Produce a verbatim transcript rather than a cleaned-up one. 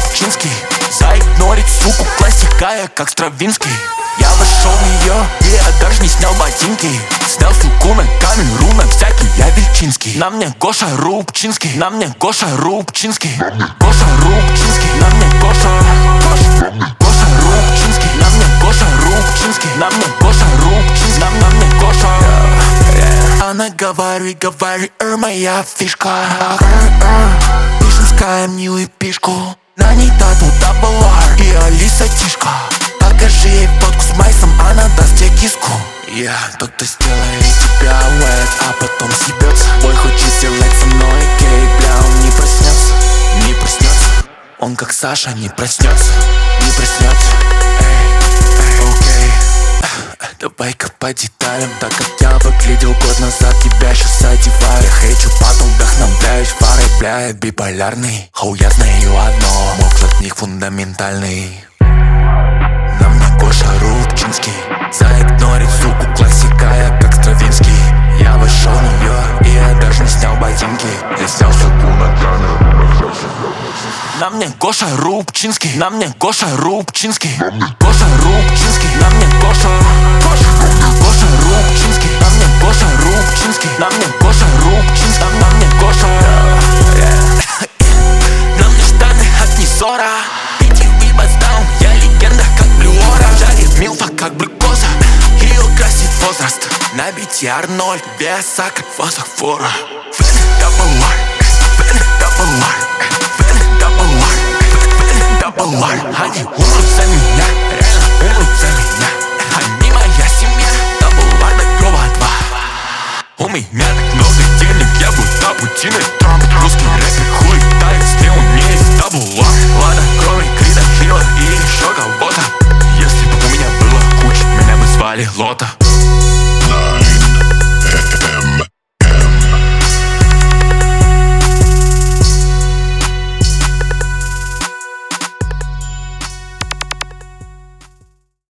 Рубчинский. Заигнорить суку, классика, я как Стравинский. Я вошел в нее, и я даже не снял ботинки. Снял суку на камеру, на всякий я Вельчинский. На мне Гоша Рубчинский, на мне Гоша Рубчинский. Гоша Рубчинский, на мне Гоша, Гоша, Гоша Рубчинский. На мне Гоша Рубчинский, на мне Гоша Рубчинский. На, на мне Гоша, yeah. Она говори, говори, эр, моя фишка. Эр, эр, пишем с Каем Нью и пишку. На ней тату дабл ар и Алиса Тишка. Покажи ей фотку с Майсом, она даст тебе киску. Я yeah, тот, кто сделает тебя wet, а потом съебется. Бой хочет сделать со мной гей, бля, он не проснется, не проснется. Он как Саша не проснется, не проснется. Эй, эй, окей. Давай-ка по деталям, так как я выглядел год назад, тебя сейчас одеваю. Я хейчу, потом вдохновляюсь фарой, бля, я биполярный. Хоу, я знаю одно, мой взгляд в них фундаментальный. На мне Гоша Рубчинский. Заигнорить суку, классика, я как Стравинский. Я вошел в нее, и я даже не снял ботинки. Я снял суку на камеру. На мне Гоша Рубчинский. На мне Гоша Рубчинский. Гоша Рубчинский. На мне Гоша, Гоша, Гоша Рубчинский. На мне Гоша Рубчинский. На мне Гоша Рубчинский. На мне Гоша, yeah. На мне штаны от Низора. Я легенда, как Блюора. Жарит милфа, как глюкоза. Ее красит возраст. На бите Арнольд, веса, как фосфора. Вены дабл ар, вены дабл ар, вены дабл ар, вены дабл ар. Они умрут за меня, реально умрут за меня. Они моя семья, дабл ар до гроба два. У меня так много денег, я будто Путин и Трамп. Русский рэпер хуй тает, если он не есть дабл ар. Ладно, кроме Крида, Хила и еще кого-то. Если бы у меня было куча, меня бы звали Лота.